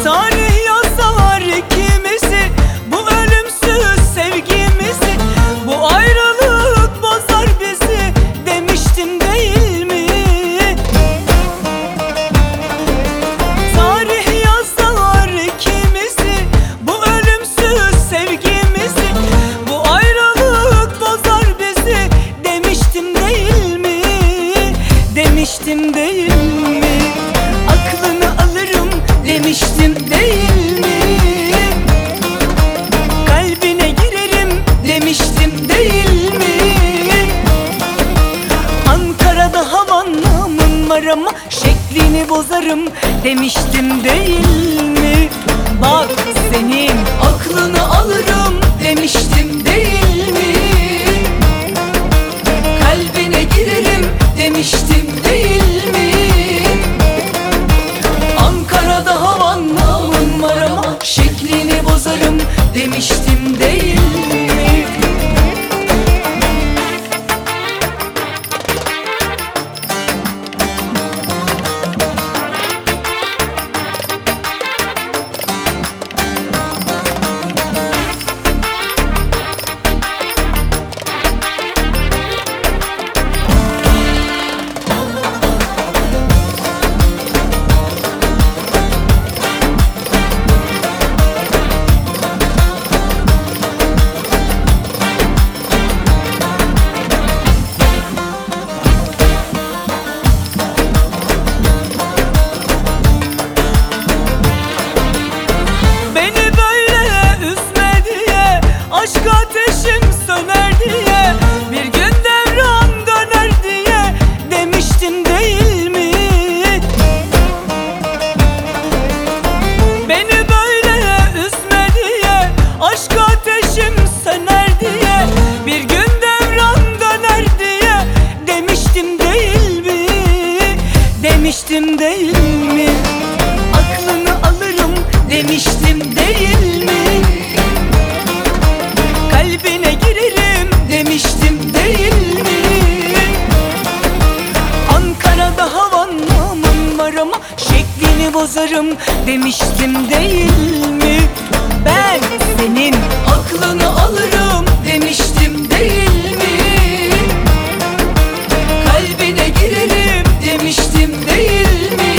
Tarih yazar ikimizi, bu ölümsüz sevgimizi. Bu ayrılık bozar bizi, demiştim değil mi? Tarih yazar ikimizi, bu ölümsüz sevgimizi. Bu ayrılık bozar bizi, demiştim değil mi? Demiştim değil mi? Aklını alırım demiştim değil mi? Kalbine girerim demiştim değil mi? Ankara'da havan namın var ama şeklini bozarım demiştim değil mi? Bak senin aklını alırım demiştim değil mi? Kalbine girerim demiştim değil mi? Ankara'da havan namın var ama şeklini bozarım demiştim değil mi? Aşk ateşim söner diye, bir gün devran döner diye, demiştim değil mi? Beni böyle üzme diye, aşk ateşim söner diye, bir gün devran döner diye, demiştim değil mi? Demiştim değil mi? Aklını alırım demiştim değil mi? Kalbine girerim demiştim değil mi? Ankara'da havan namın var ama şeklini bozarım demiştim değil mi? Ben senin aklını alırım demiştim değil mi? Kalbine girerim demiştim değil mi?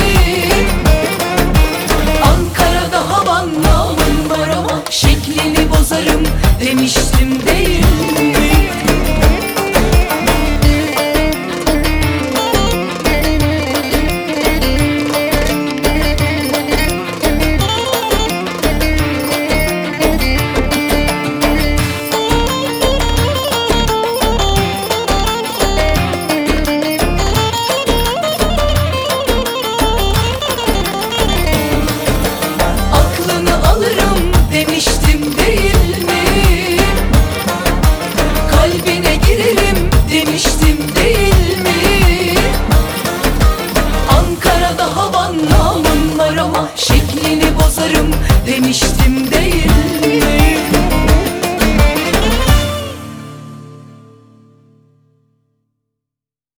Ankara'da havan namın var ama şeklini bozarım demiştim değil mi? Aklını alırım demiştim değil mi? Kalbine girerim demiştim değil mi? Ankara'da havan namın var ama şeklini bozarım demiştim değil mi?